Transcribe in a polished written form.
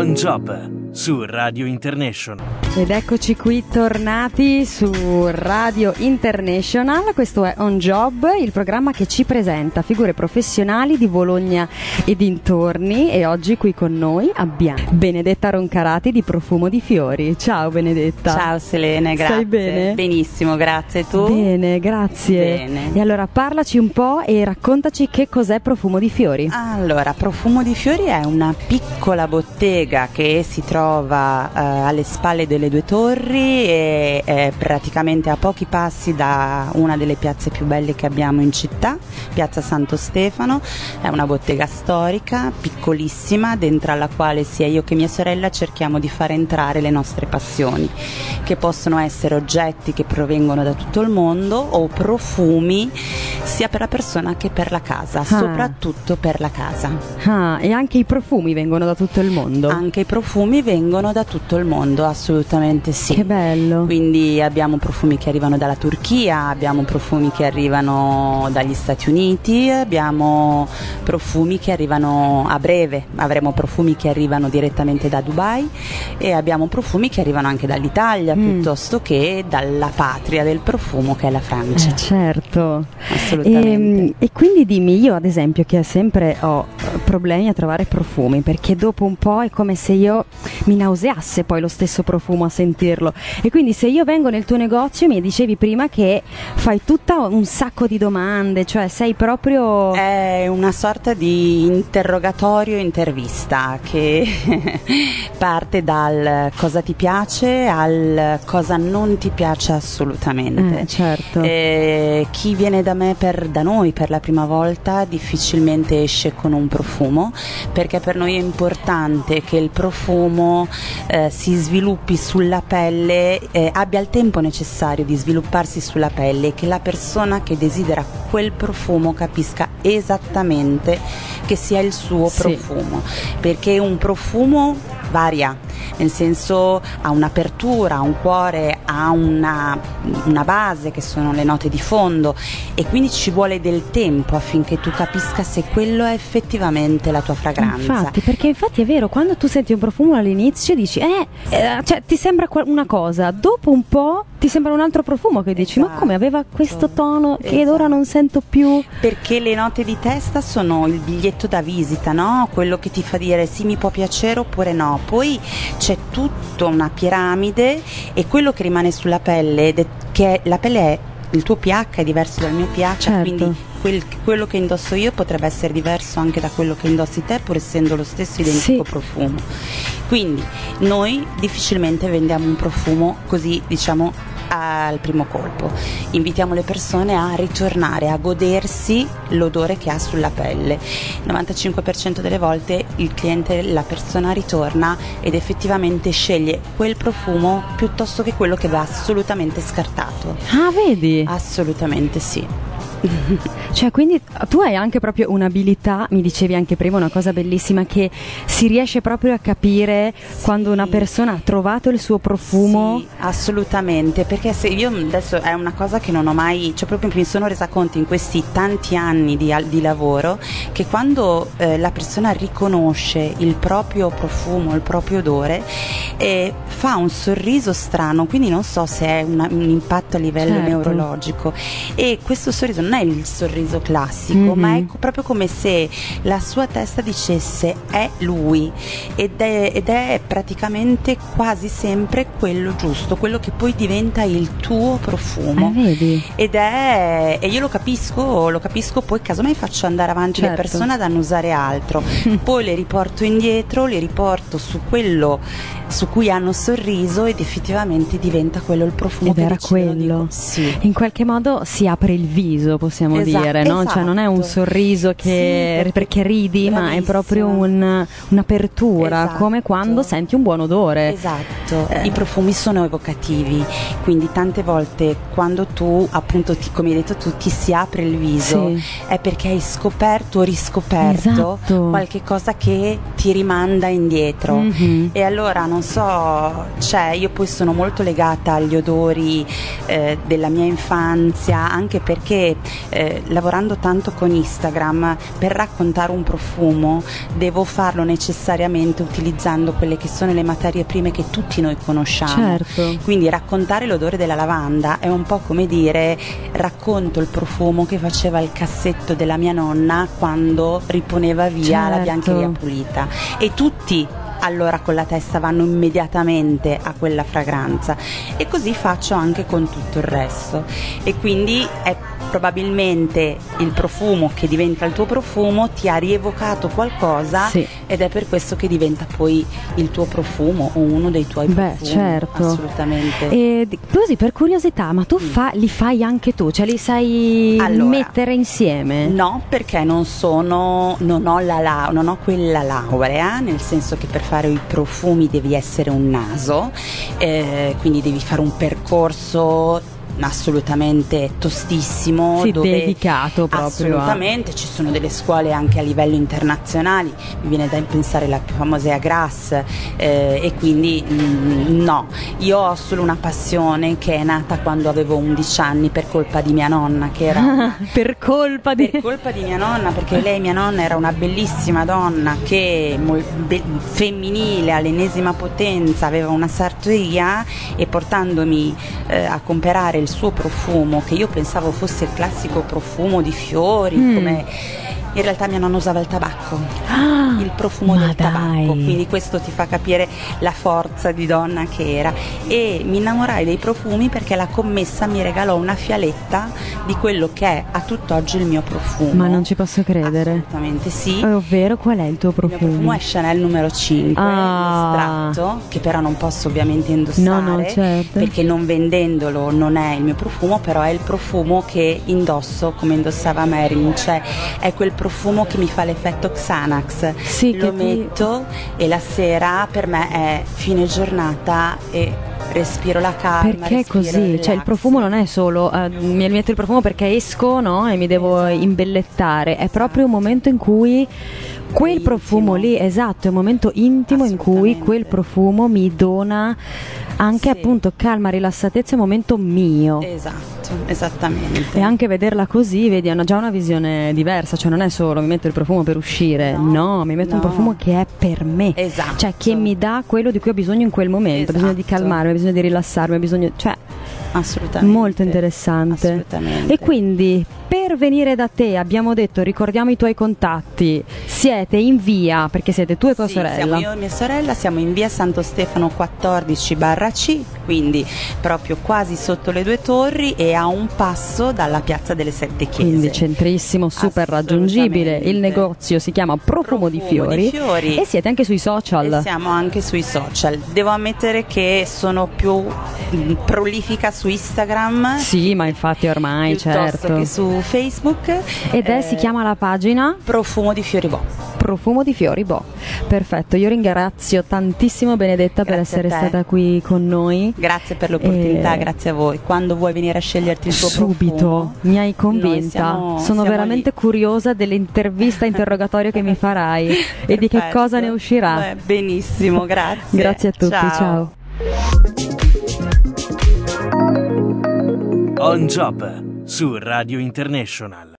On Job su Radio International. Ed eccoci qui tornati su Radio International. Questo è On Job, il programma che ci presenta figure professionali di Bologna e dintorni, e oggi qui con noi abbiamo Benedetta Roncarati di Profumo di Fiori. Ciao Benedetta. Ciao Selene, grazie. Stai bene? Benissimo, grazie. Tu? Bene, grazie. Bene. E allora parlaci un po' e raccontaci che cos'è Profumo di Fiori. Allora, Profumo di Fiori è una piccola bottega che si trova alle spalle delle Due Torri e è praticamente a pochi passi da una delle piazze più belle che abbiamo in città, Piazza Santo Stefano. È una bottega storica, piccolissima, dentro alla quale sia io che mia sorella cerchiamo di far entrare le nostre passioni, che possono essere oggetti che provengono da tutto il mondo o profumi sia per la persona che per la casa, soprattutto per la casa. E anche i profumi vengono da tutto il mondo? Anche i profumi vengono da tutto il mondo, assolutamente sì. Che bello. Quindi abbiamo profumi che arrivano dalla Turchia, abbiamo profumi che arrivano dagli Stati Uniti, abbiamo profumi che arrivano a breve, avremo profumi che arrivano direttamente da Dubai e abbiamo profumi che arrivano anche dall'Italia piuttosto che dalla patria del profumo, che è la Francia. Certo. Assolutamente. E quindi dimmi, io ad esempio che sempre ho problemi a trovare profumi, perché dopo un po' è come se io mi nauseasse poi lo stesso profumo a sentirlo, e quindi se io vengo nel tuo negozio, mi dicevi prima che fai tutta un sacco di domande, cioè sei proprio... È una sorta di interrogatorio intervista che parte dal cosa ti piace al cosa non ti piace assolutamente. Certo. Chi viene da noi per la prima volta difficilmente esce con un profumo, perché per noi è importante che il profumo si sviluppi sulla pelle, abbia il tempo necessario di svilupparsi sulla pelle, e che la persona che desidera quel profumo capisca esattamente che sia il suo profumo, perché un profumo varia, nel senso ha un'apertura, ha un cuore, ha una base che sono le note di fondo, e quindi ci vuole del tempo affinché tu capisca se quello è effettivamente la tua fragranza. Infatti è vero, quando tu senti un profumo all'inizio dici cioè ti sembra una cosa, dopo un po' ti sembra un altro profumo che dici ma come aveva questo tono che ora non sento più, perché le note di testa sono il biglietto da visita, no? Quello che ti fa dire sì, mi può piacere oppure no. Poi c'è tutta una piramide, e quello che rimane sulla pelle, che la pelle è il tuo pH è diverso dal mio pH, certo. Quindi quello che indosso io potrebbe essere diverso anche da quello che indossi te, pur essendo lo stesso identico profumo. Quindi noi difficilmente vendiamo un profumo così, diciamo, al primo colpo. Invitiamo le persone a ritornare a godersi l'odore che ha sulla pelle. Il 95% delle volte il cliente, la persona ritorna ed effettivamente sceglie quel profumo piuttosto che quello che va assolutamente scartato. Vedi? Assolutamente sì. Cioè, quindi tu hai anche proprio un'abilità, mi dicevi anche prima una cosa bellissima, che si riesce proprio a capire quando una persona ha trovato il suo profumo. Sì, assolutamente, perché se io adesso è una cosa che non ho mai, cioè proprio mi sono resa conto in questi tanti anni di lavoro, che quando la persona riconosce il proprio profumo, il proprio odore, fa un sorriso strano, quindi non so se è un impatto a livello neurologico, e questo sorriso non è il sorriso classico, ma è proprio come se la sua testa dicesse è lui, ed è praticamente quasi sempre quello giusto, quello che poi diventa il tuo profumo. Vedi? E io lo capisco, poi casomai faccio andare avanti le persone ad annusare altro, poi le riporto indietro, le riporto su quello su cui hanno sorriso, ed effettivamente diventa quello il profumo. Ed era quello. Sì. In qualche modo si apre il viso, possiamo dire, no? Cioè non è un sorriso che perché ridi, ma è proprio un'apertura, come quando senti un buon odore. Esatto. I profumi sono evocativi, quindi tante volte quando tu appunto come hai detto tu, ti si apre il viso, è perché hai scoperto o riscoperto qualche cosa che ti rimanda indietro. E allora non so, cioè io poi sono molto legata agli odori della mia infanzia, anche perché lavorando tanto con Instagram, per raccontare un profumo devo farlo necessariamente utilizzando quelle che sono le materie prime che tutti noi conosciamo. Certo. Quindi raccontare l'odore della lavanda è un po' come dire: racconto il profumo che faceva il cassetto della mia nonna quando riponeva via la biancheria pulita, e tutti allora con la testa vanno immediatamente a quella fragranza, e così faccio anche con tutto il resto. E quindi è probabilmente il profumo che diventa il tuo profumo, ti ha rievocato qualcosa, sì, ed è per questo che diventa poi il tuo profumo o uno dei tuoi profumi. Certo. Assolutamente. E così, per curiosità, ma tu li fai anche tu? Cioè li sai mettere insieme? No, perché non ho quella laurea, nel senso che per fare i profumi devi essere un naso, quindi devi fare un percorso assolutamente tostissimo, sì, dove dedicato proprio. Assolutamente, ci sono delle scuole anche a livello internazionali, mi viene da pensare la famosa Grasse, e quindi no, io ho solo una passione che è nata quando avevo 11 anni per colpa di mia nonna, che era per colpa di mia nonna, perché mia nonna era una bellissima donna che femminile all'ennesima potenza, aveva una sartoria, e portandomi a comprare il suo profumo, che io pensavo fosse il classico profumo di fiori, come in realtà mia nonna usava il tabacco, il profumo del tabacco, quindi questo ti fa capire la forza di donna che era. E mi innamorai dei profumi perché la commessa mi regalò una fialetta di quello che è a tutt'oggi il mio profumo. Ma non ci posso credere. Assolutamente sì. Ovvero, qual è il tuo profumo? Il mio profumo è Chanel numero 5, l'estratto, che però non posso ovviamente indossare, certo, perché non vendendolo non è il mio profumo, però è il profumo che indosso come indossava Marilyn, cioè è quel profumo che mi fa l'effetto Xanax. Sì, lo metto e la sera per me è fine giornata e respiro la calma. Perché così? Cioè il profumo non è solo mi metto il profumo perché esco, no? E mi devo imbellettare, è proprio un momento in cui quel intimo profumo lì, esatto, è un momento intimo in cui quel profumo mi dona anche appunto calma, rilassatezza, è un momento mio. Esatto, esattamente. E anche vederla così, vedi, hanno già una visione diversa, cioè non è solo mi metto il profumo per uscire, no, mi metto un profumo che è per me, esatto, cioè che mi dà quello di cui ho bisogno in quel momento, ho bisogno di calmarmi, ho bisogno di rilassarmi, ho bisogno, cioè assolutamente, molto interessante. Assolutamente. E quindi per venire da te, abbiamo detto, ricordiamo i tuoi contatti, siete in via, perché siete tu e tua sorella. Siamo io e mia sorella, siamo in via Santo Stefano 14/C, quindi proprio quasi sotto le due torri e a un passo dalla piazza delle Sette Chiese. Quindi centrissimo, super raggiungibile. Il negozio si chiama Profumo di Fiori e siete anche sui social. E siamo anche sui social. Devo ammettere che sono più prolifica su Instagram. Sì, ma infatti ormai, certo. Che su Facebook. Ed si chiama la pagina Profumo di Fiori Bo. Profumo di Fiori Bo. Perfetto, io ringrazio tantissimo Benedetta per essere stata qui con noi. Grazie per l'opportunità, grazie a voi. Quando vuoi venire a sceglierti il tuo subito profumo, mi hai convinta. Sono veramente curiosa dell'intervista interrogatorio che mi farai e di che cosa ne uscirà. Benissimo, grazie. Grazie a tutti, ciao. On Job su Radio International.